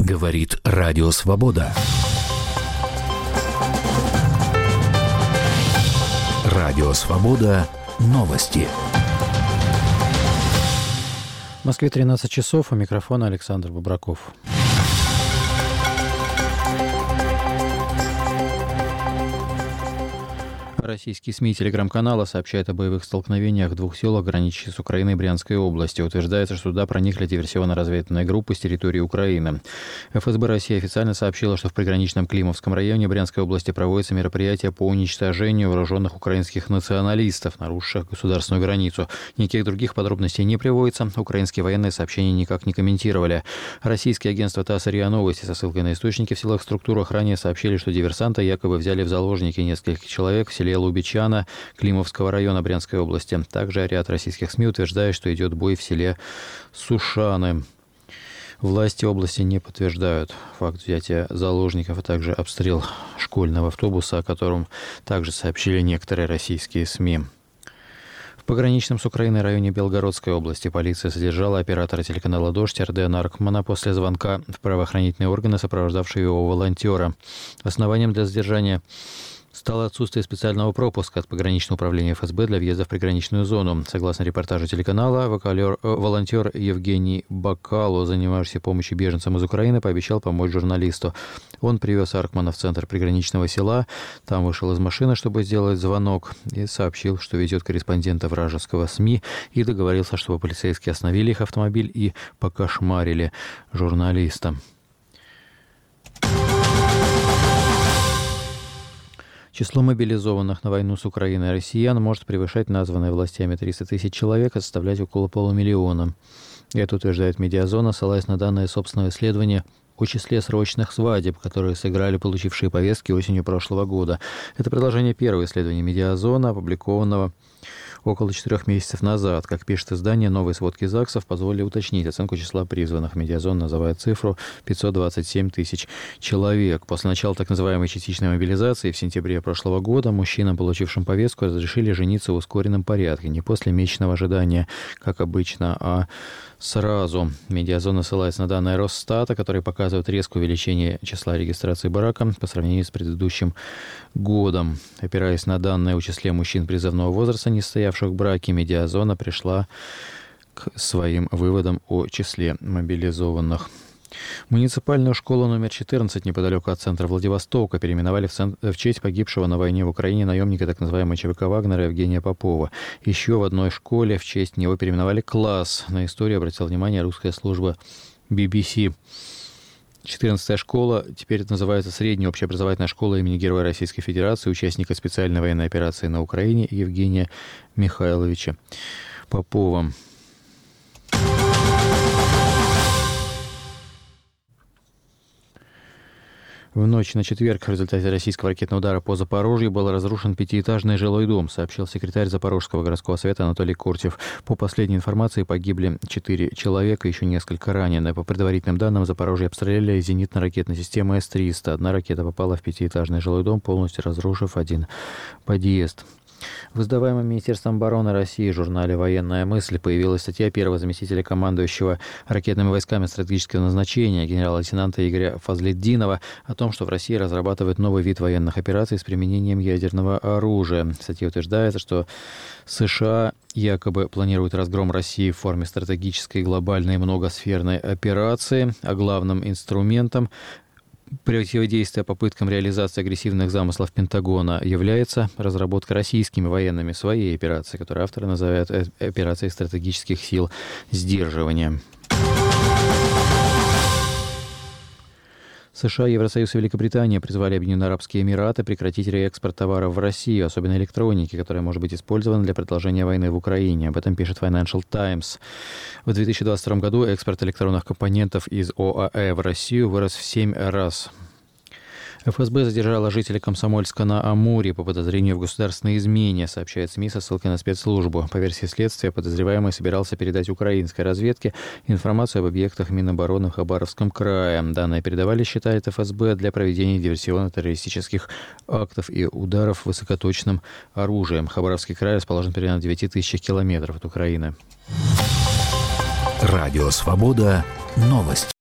Говорит Радио Свобода. Радио Свобода. Новости. В Москве 13 часов. У микрофона Александр Бобраков. Российские СМИ и телеграм-каналы сообщают о боевых столкновениях в двух селах, граничащих с Украиной и Брянской области. Утверждается, что туда проникли диверсионно-разведывательные группы с территории Украины. ФСБ России официально сообщила, что в приграничном Климовском районе Брянской области проводятся мероприятия по уничтожению вооруженных украинских националистов, нарушивших государственную границу. Никаких других подробностей не приводится. Украинские военные сообщения никак не комментировали. Российские агентства ТАСС и РИА Новости со ссылкой на источники в силовых структурах ранее сообщили, что диверсанты якобы взяли в заложники нескольких человек в селе Лубичано Климовского района Брянской области. Также ряд российских СМИ утверждает, что идет бой в селе Сушаны. Власти области не подтверждают факт взятия заложников, а также обстрел школьного автобуса, о котором также сообщили некоторые российские СМИ. В пограничном с Украиной районе Белгородской области полиция задержала оператора телеканала «Дождь» РД Наркмана после звонка в правоохранительные органы, сопровождавшего его волонтера. Основанием для задержания стало отсутствие специального пропуска от пограничного управления ФСБ для въезда в приграничную зону. Согласно репортажу телеканала, волонтер Евгений Бакало, занимающийся помощью беженцам из Украины, пообещал помочь журналисту. Он привез Аркмана в центр приграничного села, там вышел из машины, чтобы сделать звонок, и сообщил, что везет корреспондента вражеского СМИ, и договорился, чтобы полицейские остановили их автомобиль и покошмарили журналиста. Число мобилизованных на войну с Украиной россиян может превышать названные властями 300 тысяч человек и составлять около 500 000. Это утверждает Медиазона, ссылаясь на данные собственного исследования о числе срочных свадеб, которые сыграли получившие повестки осенью прошлого года. Это продолжение первого исследования Медиазона, опубликованного около 4 месяцев назад. Как пишет издание, новые сводки ЗАГСов позволили уточнить оценку числа призванных. Медиазон называет цифру 527 тысяч человек. После начала так называемой частичной мобилизации в сентябре прошлого года мужчинам, получившим повестку, разрешили жениться в ускоренном порядке, не после месячного ожидания, как обычно, а сразу. Медиазона ссылается на данные Росстата, которые показывают резкое увеличение числа регистраций брака по сравнению с предыдущим годом. Опираясь на данные о числе мужчин призывного возраста, не состоявших в браке, Медиазона пришла к своим выводам о числе мобилизованных. Муниципальную школу номер 14 неподалеку от центра Владивостока переименовали в честь погибшего на войне в Украине наемника так называемой ЧВК Вагнера Евгения Попова. Еще в одной школе в честь него переименовали класс. На историю обратила внимание русская служба BBC. 14-я школа теперь называется Средняя общеобразовательная школа имени Героя Российской Федерации, участника специальной военной операции на Украине Евгения Михайловича Попова. В ночь на четверг в результате российского ракетного удара по Запорожью был разрушен 5-этажный жилой дом, сообщил секретарь Запорожского городского совета Анатолий Куртьев. По последней информации погибли 4 человека, еще несколько ранены. По предварительным данным, в Запорожье обстреляли зенитно-ракетной системой С-300. Одна ракета попала в 5-этажный жилой дом, полностью разрушив один подъезд. В издаваемом Министерством обороны России журнале «Военная мысль» появилась статья первого заместителя командующего ракетными войсками стратегического назначения генерала-лейтенанта Игоря Фазлетдинова о том, что в России разрабатывают новый вид военных операций с применением ядерного оружия. В статье утверждается, что США якобы планируют разгром России в форме стратегической глобальной многосферной операции, а главным инструментом противодействия попыткам реализации агрессивных замыслов Пентагона является разработка российскими военными своей операции, которую авторы называют операцией стратегических сил сдерживания. США, Евросоюз и Великобритания призвали Объединенные Арабские Эмираты прекратить реэкспорт товаров в Россию, особенно электроники, которая может быть использована для продолжения войны в Украине. Об этом пишет Financial Times. В 2022 году экспорт электронных компонентов из ОАЭ в Россию вырос в 7 раз. ФСБ задержала жителя Комсомольска-на-Амуре по подозрению в государственной измене, сообщает СМИ со ссылкой на спецслужбу. По версии следствия, подозреваемый собирался передать украинской разведке информацию об объектах Минобороны в Хабаровском крае. Данные передавали, считает ФСБ, для проведения диверсионно-террористических актов и ударов высокоточным оружием. Хабаровский край расположен примерно на 9000 километров от Украины. Радио «Свобода». Новости.